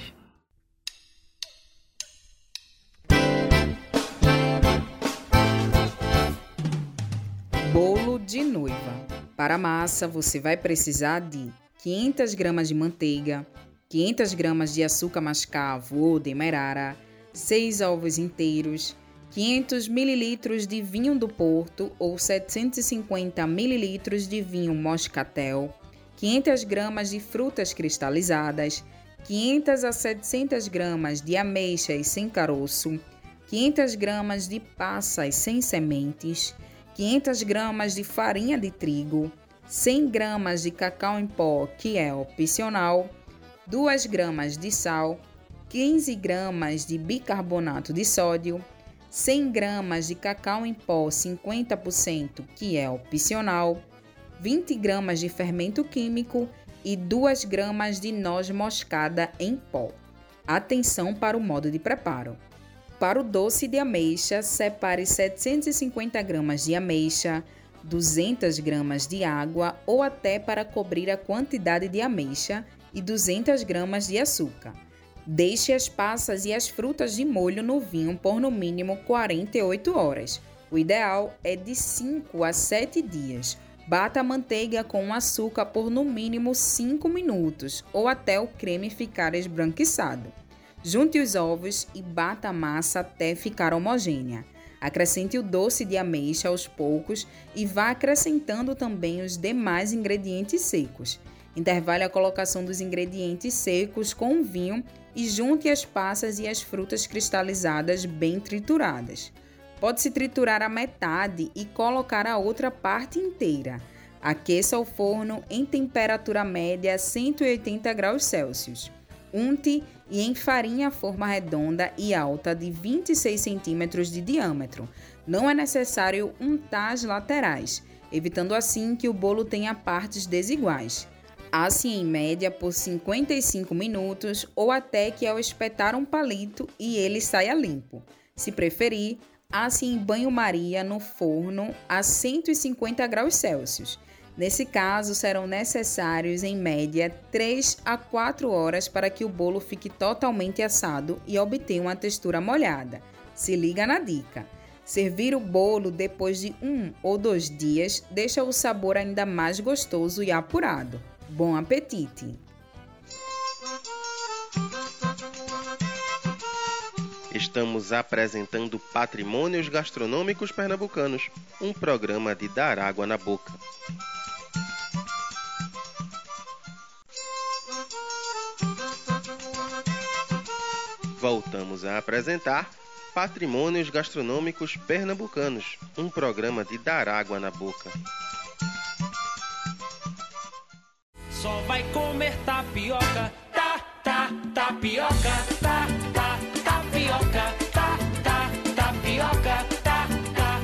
Bolo de noiva. Para a massa, você vai precisar de quinhentas gramas de manteiga, quinhentas gramas de açúcar mascavo ou demerara, seis ovos inteiros, quinhentos mililitros de vinho do Porto ou setecentos e cinquenta mililitros de vinho moscatel, quinhentas gramas de frutas cristalizadas, quinhentas a setecentas gramas de ameixas sem caroço, quinhentas gramas de passas sem sementes, quinhentas gramas de farinha de trigo, cem gramas de cacau em pó, que é opcional, duas gramas de sal, quinze gramas de bicarbonato de sódio, cem gramas de cacau em pó cinquenta por cento, que é opcional, vinte gramas de fermento químico e duas gramas de noz moscada em pó. Atenção para o modo de preparo. Para o doce de ameixa, separe setecentas e cinquenta gramas de ameixa, duzentas gramas de água ou até para cobrir a quantidade de ameixa e duzentas gramas de açúcar. Deixe as passas e as frutas de molho no vinho por no mínimo quarenta e oito horas. O ideal é de cinco a sete dias. Bata a manteiga com o açúcar por no mínimo cinco minutos ou até o creme ficar esbranquiçado. Junte os ovos e bata a massa até ficar homogênea. Acrescente o doce de ameixa aos poucos e vá acrescentando também os demais ingredientes secos. Intervale a colocação dos ingredientes secos com o vinho e junte as passas e as frutas cristalizadas bem trituradas. Pode-se triturar a metade e colocar a outra parte inteira. Aqueça o forno em temperatura média a cento e oitenta graus Celsius. Unte e enfarinhe a forma redonda e alta de vinte e seis centímetros de diâmetro. Não é necessário untar as laterais, evitando assim que o bolo tenha partes desiguais. Asse em média por cinquenta e cinco minutos ou até que ao espetar um palito e ele saia limpo. Se preferir, asse em banho-maria no forno a cento e cinquenta graus Celsius. Nesse caso, serão necessários, em média, três a quatro horas para que o bolo fique totalmente assado e obtenha uma textura molhada. Se liga na dica. Servir o bolo depois de um ou dois dias deixa o sabor ainda mais gostoso e apurado. Bom apetite! Estamos apresentando Patrimônios Gastronômicos Pernambucanos, um programa de dar água na boca. Voltamos a apresentar Patrimônios Gastronômicos Pernambucanos, um programa de dar água na boca. Só vai comer tapioca, tá, tá, tapioca, tá, tá, tapioca, tá, tá, tapioca, tá, tá,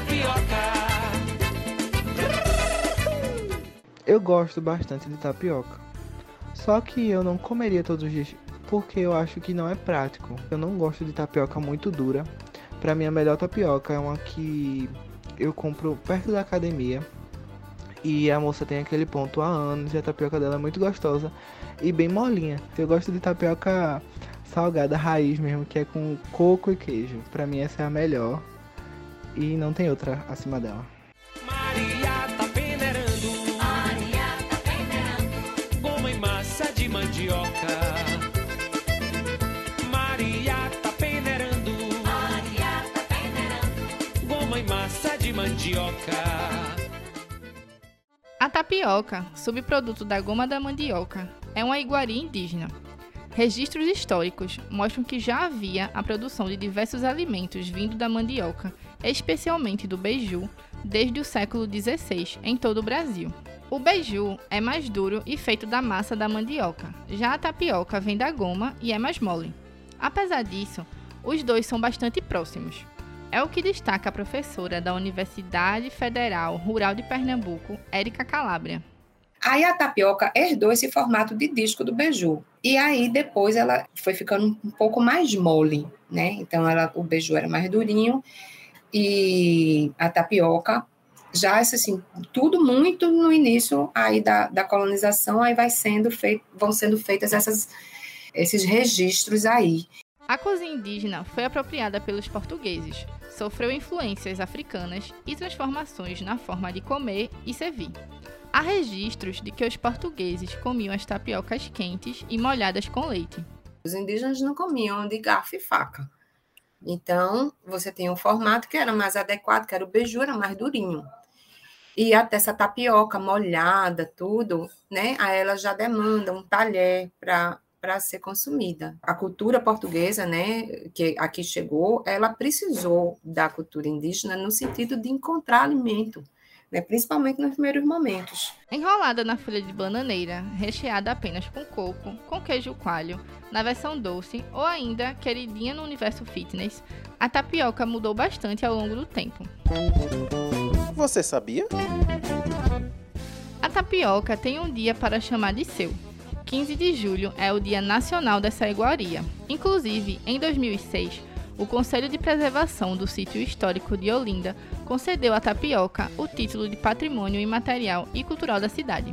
tapioca. Eu gosto bastante de tapioca, só que eu não comeria todos os dias, porque eu acho que não é prático. Eu não gosto de tapioca muito dura. Pra mim, a melhor tapioca é uma que eu compro perto da academia. E a moça tem aquele ponto há anos e a tapioca dela é muito gostosa e bem molinha. Eu gosto de tapioca salgada raiz mesmo, que é com coco e queijo. Pra mim essa é a melhor e não tem outra acima dela. Maria tá peneirando, Maria tá peneirando, goma e massa de mandioca. Maria tá peneirando, Maria tá peneirando, goma e massa de mandioca. A tapioca, subproduto da goma da mandioca, é uma iguaria indígena. Registros históricos mostram que já havia a produção de diversos alimentos vindo da mandioca, especialmente do beiju, desde o século dezesseis em todo o Brasil. O beiju é mais duro e feito da massa da mandioca, já a tapioca vem da goma e é mais mole. Apesar disso, os dois são bastante próximos. É o que destaca a professora da Universidade Federal Rural de Pernambuco, Érica Calabria. Aí a tapioca herdou esse formato de disco do beiju. E aí depois ela foi ficando um pouco mais mole, né? Então ela, o beiju era mais durinho e a tapioca já, assim, tudo muito no início aí da, da colonização, aí vai sendo feito, vão sendo feitas essas, esses registros aí. A cozinha indígena foi apropriada pelos portugueses, sofreu influências africanas e transformações na forma de comer e servir. Há registros de que os portugueses comiam as tapiocas quentes e molhadas com leite. Os indígenas não comiam de garfo e faca. Então, você tem um formato que era mais adequado, que era o beiju, era mais durinho. E até essa tapioca molhada, tudo, né? Aí ela já demanda um talher para para ser consumida. A cultura portuguesa, né, que aqui chegou, ela precisou da cultura indígena no sentido de encontrar alimento, né, principalmente nos primeiros momentos. Enrolada na folha de bananeira, recheada apenas com coco, com queijo coalho, na versão doce ou ainda queridinha no universo fitness, a tapioca mudou bastante ao longo do tempo. Você sabia? A tapioca tem um dia para chamar de seu. quinze de julho é o Dia Nacional dessa iguaria. Inclusive, em dois mil e seis, o Conselho de Preservação do Sítio Histórico de Olinda concedeu à tapioca o título de Patrimônio Imaterial e Cultural da cidade.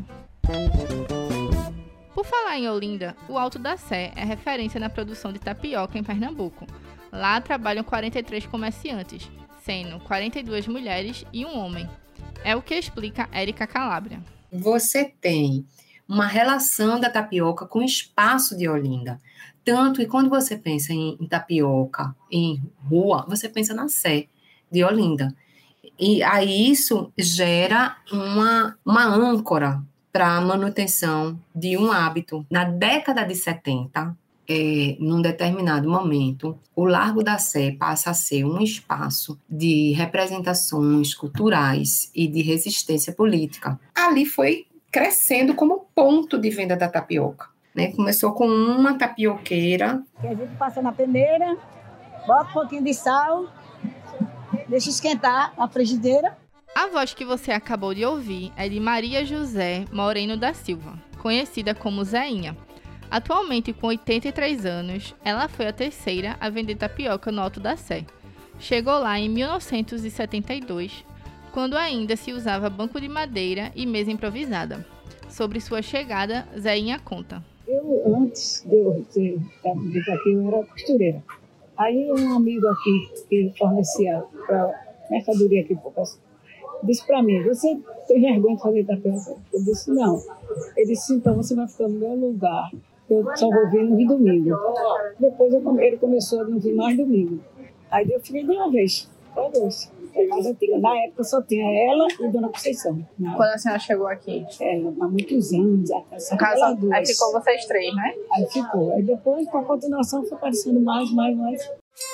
Por falar em Olinda, o Alto da Sé é referência na produção de tapioca em Pernambuco. Lá trabalham quarenta e três comerciantes, sendo quarenta e duas mulheres e um homem. É o que explica Érica Calabria. Você tem uma relação da tapioca com o espaço de Olinda. Tanto que quando você pensa em, em tapioca, em rua, você pensa na Sé de Olinda. E aí isso gera uma, uma âncora para a manutenção de um hábito. Na década de setenta, é, num determinado momento, o Largo da Sé passa a ser um espaço de representações culturais e de resistência política. Ali foi crescendo como ponto de venda da tapioca, né? Começou com uma tapioqueira. Que a gente passa na peneira, bota um pouquinho de sal, deixa esquentar a frigideira. A voz que você acabou de ouvir é de Maria José Moreno da Silva, conhecida como Zéinha. Atualmente com oitenta e três anos, ela foi a terceira a vender tapioca no Alto da Sé. Chegou lá em mil novecentos e setenta e dois, quando ainda se usava banco de madeira e mesa improvisada. Sobre sua chegada, Zéinha conta. Eu, antes de eu ter vindo aqui, eu era costureira. Aí um amigo aqui, que fornecia para mercadoria aqui, disse para mim, você tem vergonha de fazer tapioca? Eu disse, não. Ele disse, então você vai ficar no meu lugar. Eu só vou vir no domingo. Depois eu, ele começou a não vir mais domingo. Aí eu fiquei de uma vez, para dois. Na época só tinha ela e Dona Conceição. Quando a senhora chegou aqui? É, há muitos anos. No caso, aí ficou vocês três, né? Aí ficou. Aí depois, com a continuação, foi aparecendo mais, mais, mais.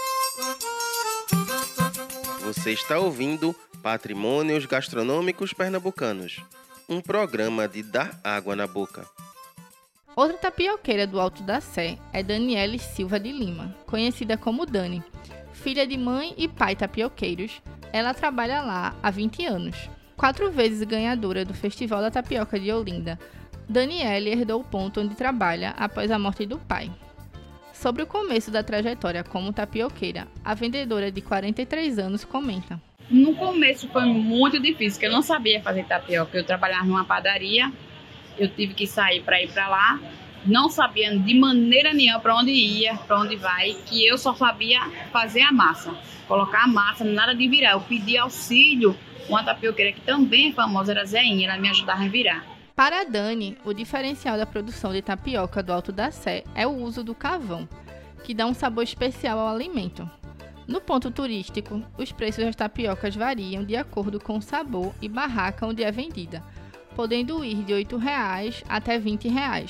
Você está ouvindo Patrimônios Gastronômicos Pernambucanos, um programa de dar água na boca. Outra tapioqueira do Alto da Sé é Daniele Silva de Lima, conhecida como Dani. Filha de mãe e pai tapioqueiros, ela trabalha lá há vinte anos. Quatro vezes ganhadora do Festival da Tapioca de Olinda, Daniele herdou o ponto onde trabalha após a morte do pai. Sobre o começo da trajetória como tapioqueira, a vendedora de quarenta e três anos comenta. No começo foi muito difícil, porque eu não sabia fazer tapioca. Eu trabalhava numa padaria, eu tive que sair para ir para lá. Não sabia de maneira nenhuma para onde ia, para onde vai, que eu só sabia fazer a massa, colocar a massa, nada de virar. Eu pedi auxílio, uma tapioqueira que também é famosa, era Zéinha, ela me ajudava a virar. Para a Dani, o diferencial da produção de tapioca do Alto da Sé é o uso do carvão, que dá um sabor especial ao alimento. No ponto turístico, os preços das tapiocas variam de acordo com o sabor e barraca onde é vendida, podendo ir de oito reais até vinte reais.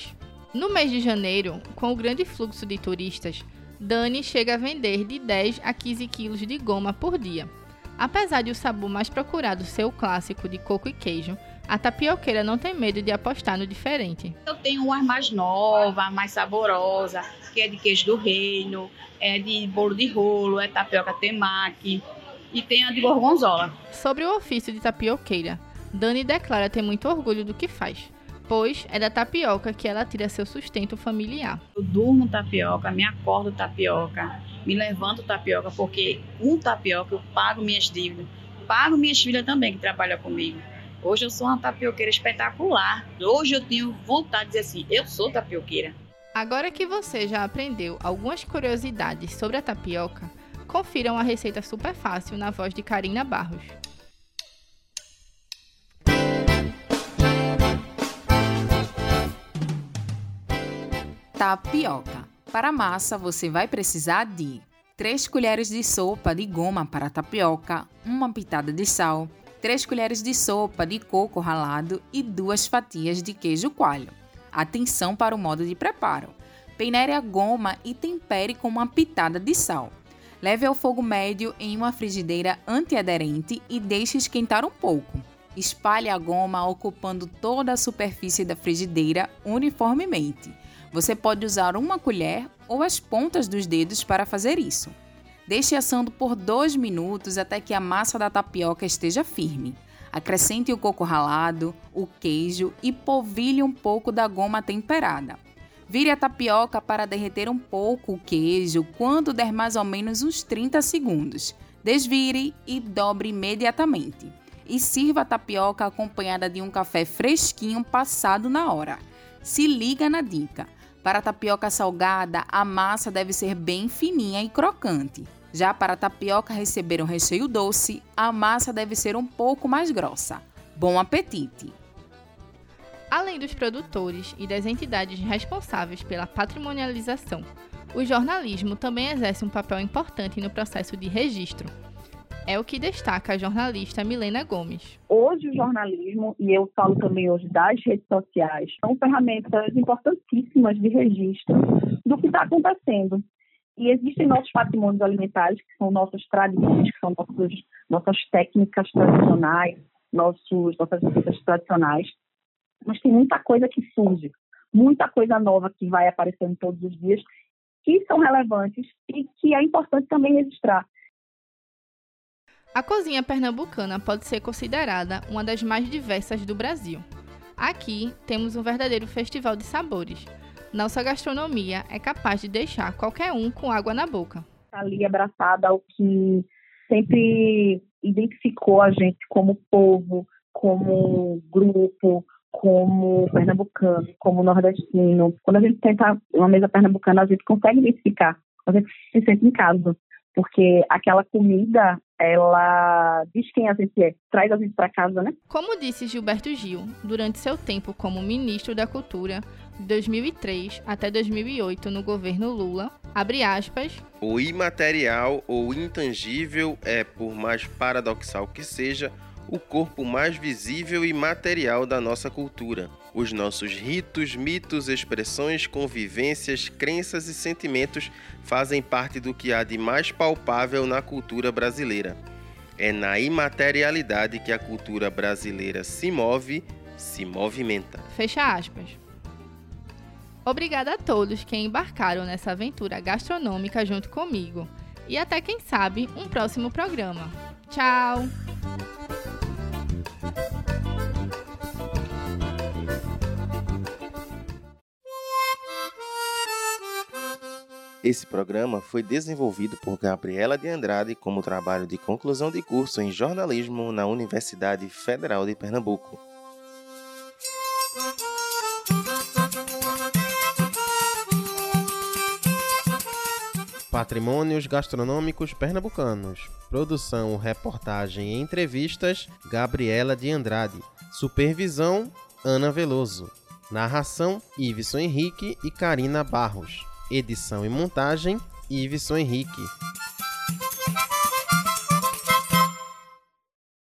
No mês de janeiro, com o grande fluxo de turistas, Dani chega a vender de dez a quinze quilos de goma por dia. Apesar de o sabor mais procurado ser o clássico de coco e queijo, a tapioqueira não tem medo de apostar no diferente. Eu tenho uma mais nova, mais saborosa, que é de queijo do reino, é de bolo de rolo, é tapioca temaki e tem a de gorgonzola. Sobre o ofício de tapioqueira, Dani declara ter muito orgulho do que faz, pois é da tapioca que ela tira seu sustento familiar. Eu durmo tapioca, me acordo tapioca, me levanto tapioca, porque com tapioca eu pago minhas dívidas, pago minhas filhas também que trabalham comigo. Hoje eu sou uma tapioqueira espetacular. Hoje eu tenho vontade de dizer assim, eu sou tapioqueira. Agora que você já aprendeu algumas curiosidades sobre a tapioca, confira uma receita super fácil na voz de Karina Barros. Tapioca. Para a massa, você vai precisar de três colheres de sopa de goma para tapioca, uma pitada de sal, três colheres de sopa de coco ralado e duas fatias de queijo coalho. Atenção para o modo de preparo. Peneire a goma e tempere com uma pitada de sal. Leve ao fogo médio em uma frigideira antiaderente e deixe esquentar um pouco. Espalhe a goma ocupando toda a superfície da frigideira uniformemente. Você pode usar uma colher ou as pontas dos dedos para fazer isso. Deixe assando por dois minutos até que a massa da tapioca esteja firme. Acrescente o coco ralado, o queijo e polvilhe um pouco da goma temperada. Vire a tapioca para derreter um pouco o queijo quando der mais ou menos uns trinta segundos. Desvire e dobre imediatamente. E sirva a tapioca acompanhada de um café fresquinho passado na hora. Se liga na dica. Para a tapioca salgada, a massa deve ser bem fininha e crocante. Já para a tapioca receber um recheio doce, a massa deve ser um pouco mais grossa. Bom apetite! Além dos produtores e das entidades responsáveis pela patrimonialização, o jornalismo também exerce um papel importante no processo de registro. É o que destaca a jornalista Milena Gomes. Hoje o jornalismo, e eu falo também hoje das redes sociais, são ferramentas importantíssimas de registro do que está acontecendo. E existem nossos patrimônios alimentares, que são nossas tradições, que são nossos, nossas técnicas tradicionais, nossos, nossas receitas tradicionais. Mas tem muita coisa que surge, muita coisa nova que vai aparecendo todos os dias, que são relevantes e que é importante também registrar. A cozinha pernambucana pode ser considerada uma das mais diversas do Brasil. Aqui temos um verdadeiro festival de sabores. Nossa gastronomia é capaz de deixar qualquer um com água na boca. Ali abraçada ao que sempre identificou a gente como povo, como grupo, como pernambucano, como nordestino. Quando a gente tenta uma mesa pernambucana, a gente consegue identificar, a gente se sente em casa, porque aquela comida, ela diz quem a gente é, traz a gente para casa, né? Como disse Gilberto Gil, durante seu tempo como ministro da Cultura, de dois mil e três até dois mil e oito no governo Lula, abre aspas, o imaterial ou intangível é, por mais paradoxal que seja, o corpo mais visível e material da nossa cultura. Os nossos ritos, mitos, expressões, convivências, crenças e sentimentos fazem parte do que há de mais palpável na cultura brasileira. É na imaterialidade que a cultura brasileira se move, se movimenta. Fecha aspas. Obrigada a todos que embarcaram nessa aventura gastronômica junto comigo. E até, quem sabe, um próximo programa. Tchau! Esse programa foi desenvolvido por Gabriela de Andrade como trabalho de conclusão de curso em jornalismo na Universidade Federal de Pernambuco. Patrimônios Gastronômicos Pernambucanos. Produção, reportagem e entrevistas, Gabriela de Andrade. Supervisão, Ana Veloso. Narração, Iveson Henrique e Karina Barros. Edição e montagem, Iveson Henrique.